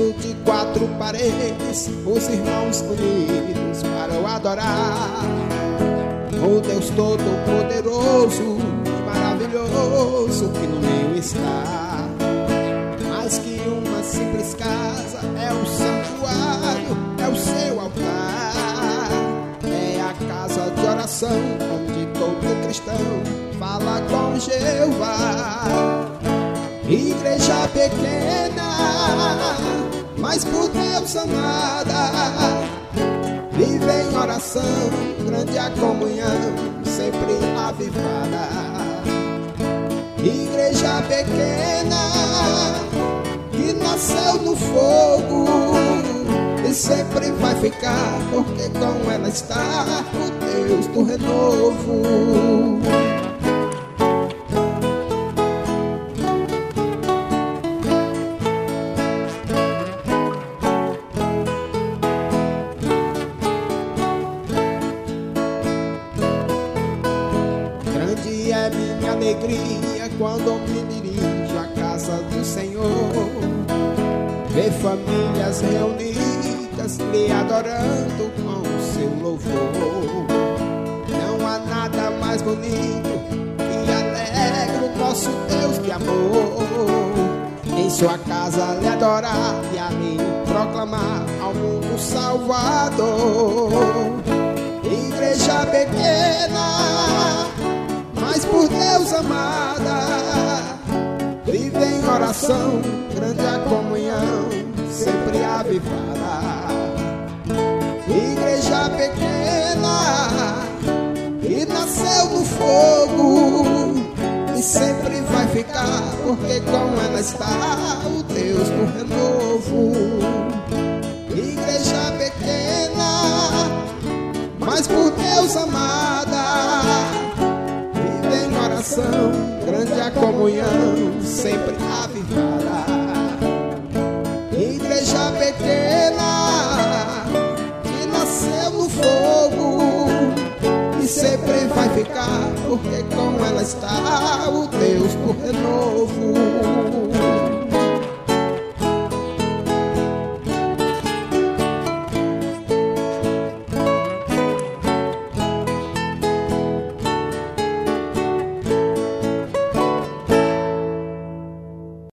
Dentro de quatro paredes, os irmãos unidos para o adorar o Deus Todo-Poderoso e maravilhoso que no meio está. Mais que uma simples casa, é o santuário, é o seu altar. É a casa de oração, onde todo cristão fala com Jeová. Igreja pequena, mas por Deus amada, vive em oração, grande a comunhão, sempre avivada. Igreja pequena, que nasceu no fogo e sempre vai ficar, porque com ela está o Deus do renovo. É minha alegria quando me dirijo à casa do Senhor, ver famílias reunidas lhe adorando com o seu louvor. Não há nada mais bonito que alegre o nosso Deus de amor. Em sua casa lhe adorar e ali proclamar ao mundo Salvador. Igreja pequena, mas por Deus amada, vive em oração, grande a comunhão, sempre avivada. Igreja pequena, que nasceu no fogo e sempre vai ficar, porque com ela está o Deus do renovo. Igreja pequena, mas por Deus amada, grande a comunhão, sempre avivada. Igreja pequena, que nasceu no fogo e sempre vai ficar, porque com ela está o Deus do renovo.